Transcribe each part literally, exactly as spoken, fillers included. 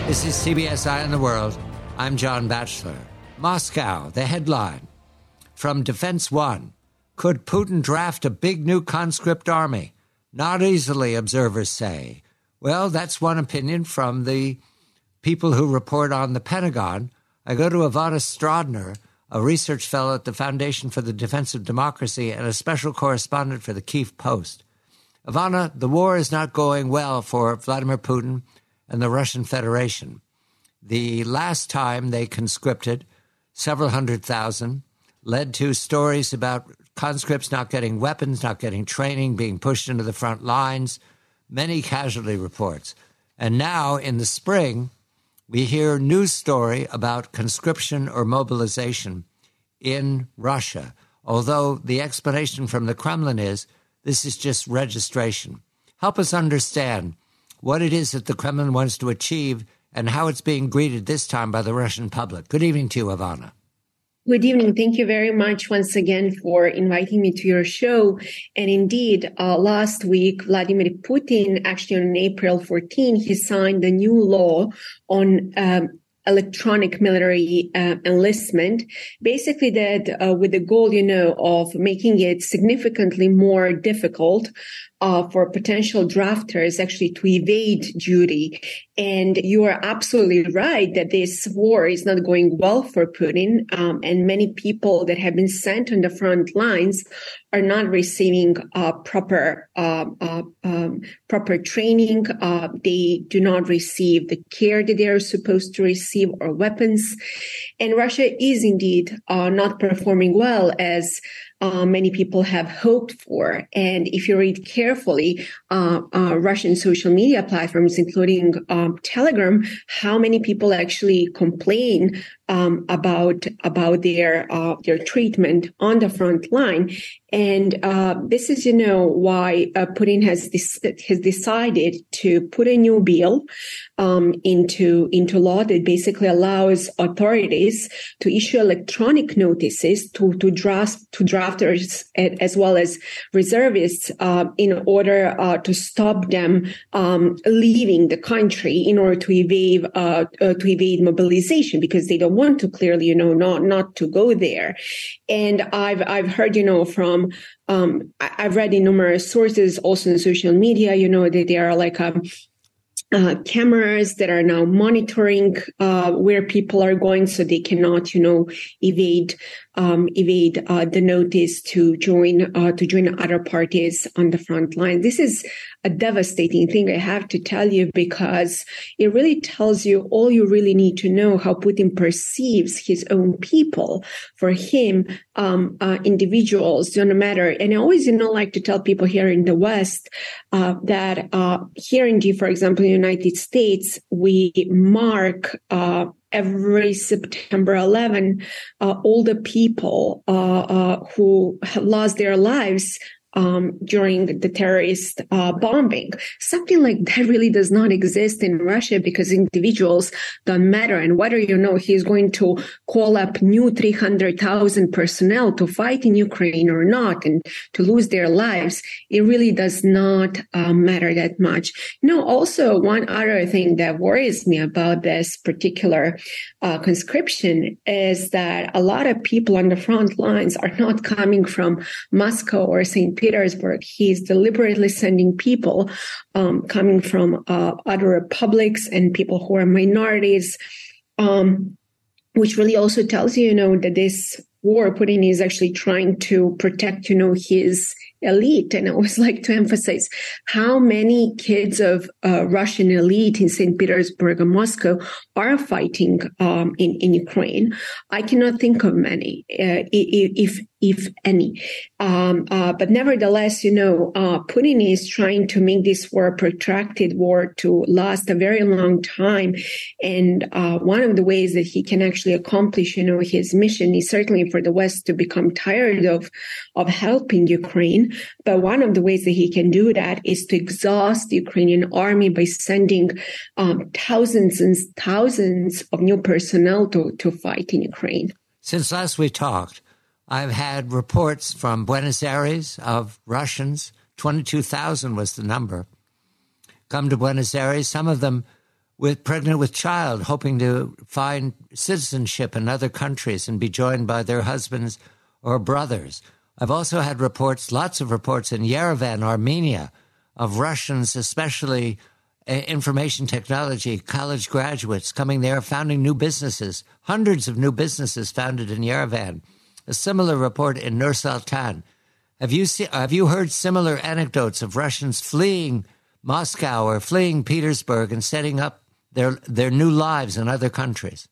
This is C B S Eye on the World. I'm John Batchelor. Moscow, the headline. From Defense One. Could Putin draft a big new conscript army? Not easily, observers say. Well, that's one opinion from the people who report on the Pentagon. I go to Ivana Strodner, a research fellow at the Foundation for the Defense of Democracy and a special correspondent for the Kyiv Post. Ivana, the war is not going well for Vladimir Putin and the Russian Federation. The last time they conscripted several hundred thousand led to stories about conscripts not getting weapons, not getting training, being pushed into the front lines, many casualty reports. And now, in the spring, we hear news story about conscription or mobilization in Russia, although the explanation from the Kremlin is this is just registration. Help us understand what it is that the Kremlin wants to achieve and how it's being greeted this time by the Russian public. Good evening to you, Ivana. Good evening. Thank you very much once again for inviting me to your show. And indeed, uh, last week, Vladimir Putin, actually on April fourteenth, he signed the new law on um, electronic military uh, enlistment, basically that uh, with the goal, you know, of making it significantly more difficult Uh, for potential drafters actually to evade duty. And you are absolutely right that this war is not going well for Putin. Um, and many people that have been sent on the front lines are not receiving uh, proper uh, uh, um, proper training. Uh, they do not receive the care that they are supposed to receive or weapons. And Russia is indeed uh, not performing well as Uh, many people have hoped for. And if you read carefully uh, uh, Russian social media platforms, including um, Telegram, how many people actually complain um, about about their uh, their treatment on the front line. And uh, this is, you know, why uh, Putin has this, has decided to put a new bill um, into into law that basically allows authorities to issue electronic notices to to draft to drafters as well as reservists uh, in order uh, to stop them um, leaving the country in order to evade uh, uh, to evade mobilization, because they don't want to clearly, you know, not not to go there. And I've I've heard, you know, from Um, I've read in numerous sources, also in social media, you know, that there are like um, uh, cameras that are now monitoring uh, where people are going, so they cannot, you know, evade um, evade uh, the notice to join uh, to join other parties on the front line. This is a devastating thing, I have to tell you, because it really tells you all you really need to know how Putin perceives his own people. For him, um, uh, individuals don't matter. And I always, you know, like to tell people here in the West uh, that uh, here in, for example, in the United States, we mark uh, every September eleventh uh, all the people uh, uh, who have lost their lives Um, during the terrorist uh, bombing. Something like that really does not exist in Russia, because individuals don't matter. And whether, you know, he's going to call up new three hundred thousand personnel to fight in Ukraine or not and to lose their lives, it really does not uh, matter that much. You know, also one other thing that worries me about this particular uh, conscription is that a lot of people on the front lines are not coming from Moscow or Saint Petersburg. He's deliberately sending people um, coming from uh, other republics and people who are minorities, um, which really also tells you, you know, that this war Putin is actually trying to protect, you know, his elite. And I always like to emphasize how many kids of uh, Russian elite in Saint Petersburg and Moscow are fighting um, in, in Ukraine. I cannot think of many, uh, if if any. Um, uh, but nevertheless, you know, uh, Putin is trying to make this war a protracted war to last a very long time. And uh, one of the ways that he can actually accomplish, you know, his mission is certainly for the West to become tired of, of helping Ukraine. But one of the ways that he can do that is to exhaust the Ukrainian army by sending um, thousands and thousands of new personnel to, to fight in Ukraine. Since last we talked, I've had reports from Buenos Aires of Russians, twenty-two thousand was the number, come to Buenos Aires. Some of them with pregnant with child, hoping to find citizenship in other countries and be joined by their husbands or brothers. I've also had reports, lots of reports in Yerevan, Armenia, of Russians, especially information technology, college graduates coming there, founding new businesses, hundreds of new businesses founded in Yerevan. A similar report in Nur-Sultan. Have you see, have you heard similar anecdotes of Russians fleeing Moscow or fleeing Petersburg and setting up their their new lives in other countries?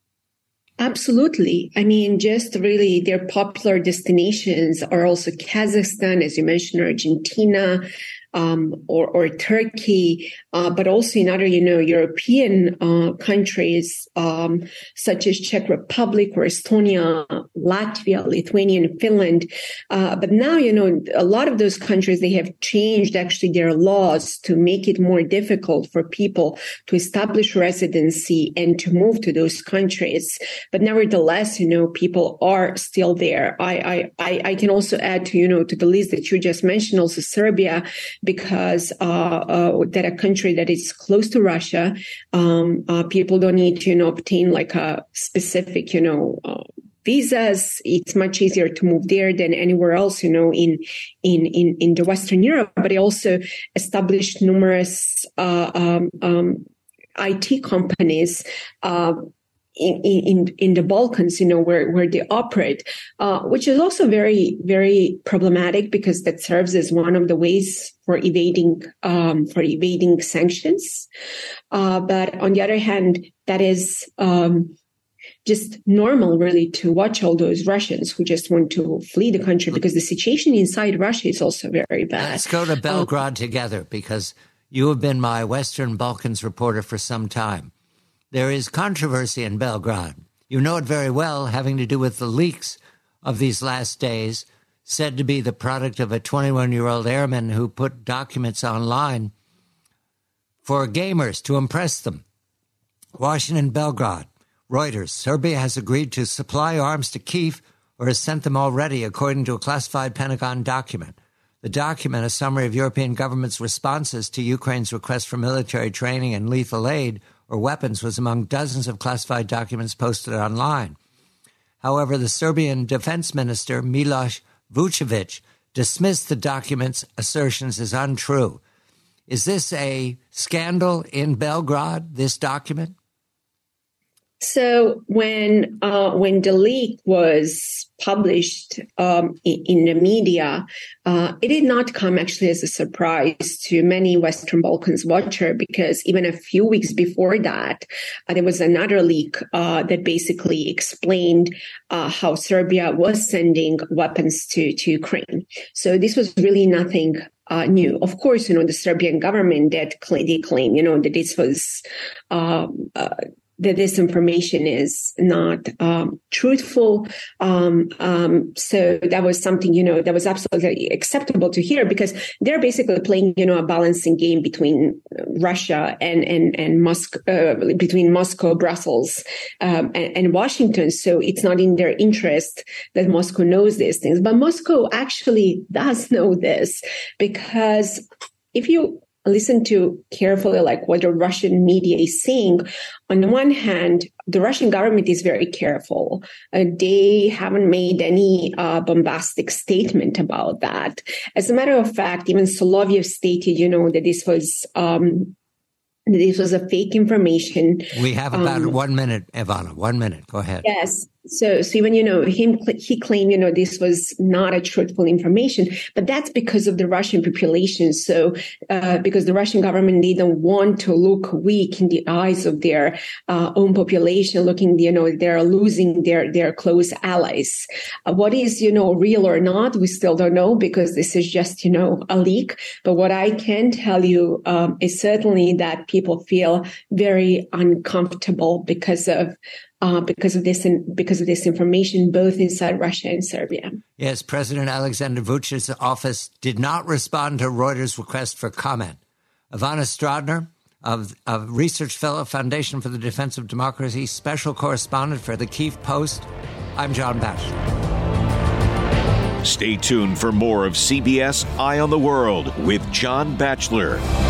Absolutely. I mean, just really their popular destinations are also Kazakhstan, as you mentioned, Argentina, um, or, or Turkey, uh, but also in other, you know, European uh, countries, um, such as Czech Republic or Estonia, Latvia, Lithuania, and Finland. Uh, but now, you know, a lot of those countries, they have changed actually their laws to make it more difficult for people to establish residency and to move to those countries. But nevertheless, you know, people are still there. I, I, I can also add to, you know, to the list that you just mentioned, also Serbia, because uh, uh, that a country that is close to Russia, um, uh, people don't need to, you know, obtain like a specific, you know, uh, visas. It's much easier to move there than anywhere else, you know, in in in, in the Western Europe. But it also established numerous uh, um, um, I T companies. Uh, In, in, in the Balkans, you know, where, where they operate, uh, which is also very, very problematic because that serves as one of the ways for evading, um, for evading sanctions. Uh, but on the other hand, that is, um, just normal really to watch all those Russians who just want to flee the country because the situation inside Russia is also very bad. Let's go to Belgrade um, together because you have been my Western Balkans reporter for some time. There is controversy in Belgrade. You know it very well, having to do with the leaks of these last days, said to be the product of a twenty-one-year-old airman who put documents online for gamers to impress them. Washington, Belgrade, Reuters, Serbia has agreed to supply arms to Kyiv or has sent them already, according to a classified Pentagon document. The document, a summary of European governments' responses to Ukraine's request for military training and lethal aid or weapons, was among dozens of classified documents posted online. However, the Serbian defense minister, Miloš Vučević, dismissed the document's assertions as untrue. Is this a scandal in Belgrade, this document? So when uh, when the leak was published um, in, in the media, uh, it did not come actually as a surprise to many Western Balkans watchers, because even a few weeks before that, uh, there was another leak uh, that basically explained uh, how Serbia was sending weapons to, to Ukraine. So this was really nothing Uh, new. Of course, you know, the Serbian government that claim, they claim, you know, that this was, um, uh, that this information is not um, truthful. Um, um, so that was something, you know, that was absolutely acceptable to hear, because they're basically playing, you know, a balancing game between Russia and and and Moscow, uh, between Moscow, Brussels, um, and, and Washington. So it's not in their interest that Moscow knows these things, but Moscow actually does know this, because if you listen to carefully, like what the Russian media is saying, on the one hand, the Russian government is very careful. Uh, they haven't made any uh, bombastic statement about that. As a matter of fact, even Solovyev stated, you know, that this was um, that this was a fake information. We have about um, one minute, Ivana. One minute. Go ahead. Yes. So, so even, you know, him, he claimed, you know, this was not a truthful information, but that's because of the Russian population. So, uh, because the Russian government, they don't want to look weak in the eyes of their uh, own population, looking, you know, they're losing their, their close allies. Uh, what is, you know, real or not, we still don't know, because this is just, you know, a leak. But what I can tell you um, is certainly that people feel very uncomfortable because of Uh, because of this, and because of this information, both inside Russia and Serbia. Yes, President Alexander Vučic's office did not respond to Reuters' request for comment. Ivana Strodner, of, of Research Fellow, Foundation for the Defense of Democracy, special correspondent for the Kyiv Post. I'm John Batchelor. Stay tuned for more of C B S Eye on the World with John Batchelor.